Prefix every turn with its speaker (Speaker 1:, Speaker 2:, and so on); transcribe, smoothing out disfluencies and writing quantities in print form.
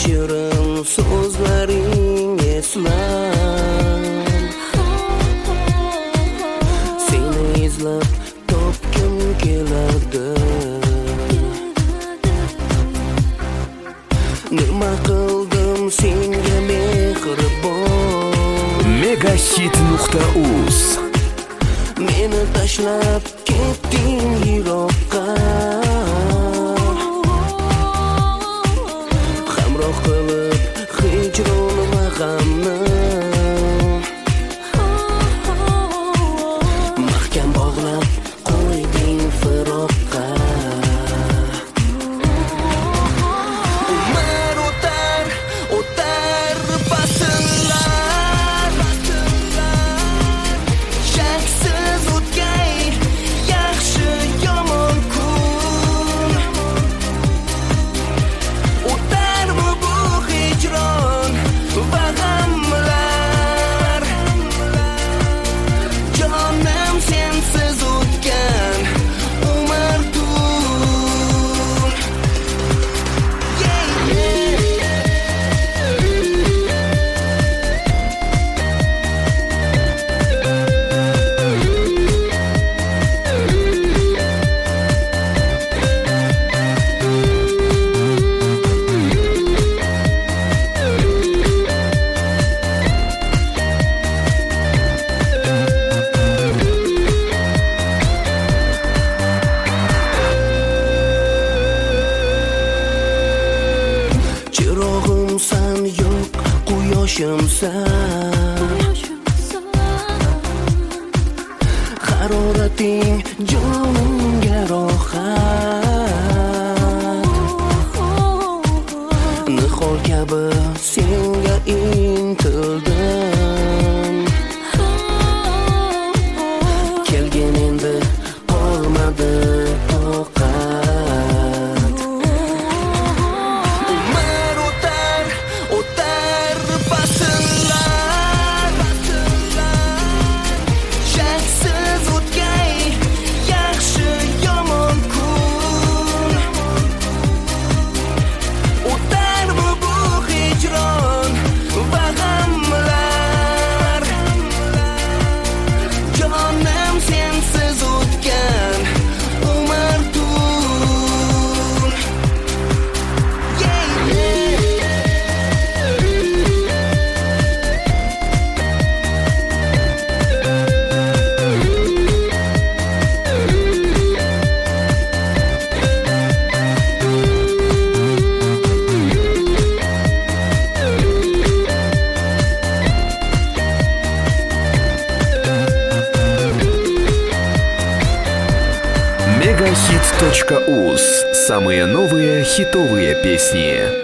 Speaker 1: shirin so'zlaring eslam. Seni izlab topgim keladi. Nima qildim senga mehribon?
Speaker 2: Megahit.uz
Speaker 1: Meni tashlab ketding yiroqqa. Hamroh qilib hijron va g'amni mahkam bog'lab qo'yding firoqqa. Umr o'tar, o'tar fasllar, shaksiz o'tgay yaxshi yomon kun. O'tarmi bu hijron va g'amlar? Jonim sensiz o'tgan umr tun. Chirog'imsan, yo'q quyoshimsan. Harorating jonimga rohat. Nihol kabi senga intildim. Kelgin endi qolmadi toqat. Umr o'tar, o'tar fasllar, shaksiz o'tgay yaxshi yomon kun. O'tarmi bu hijron va g'amlar? Jonim sensiz o'tgan umr tun.
Speaker 2: Megahit.uz. Самые новые хитовые песни.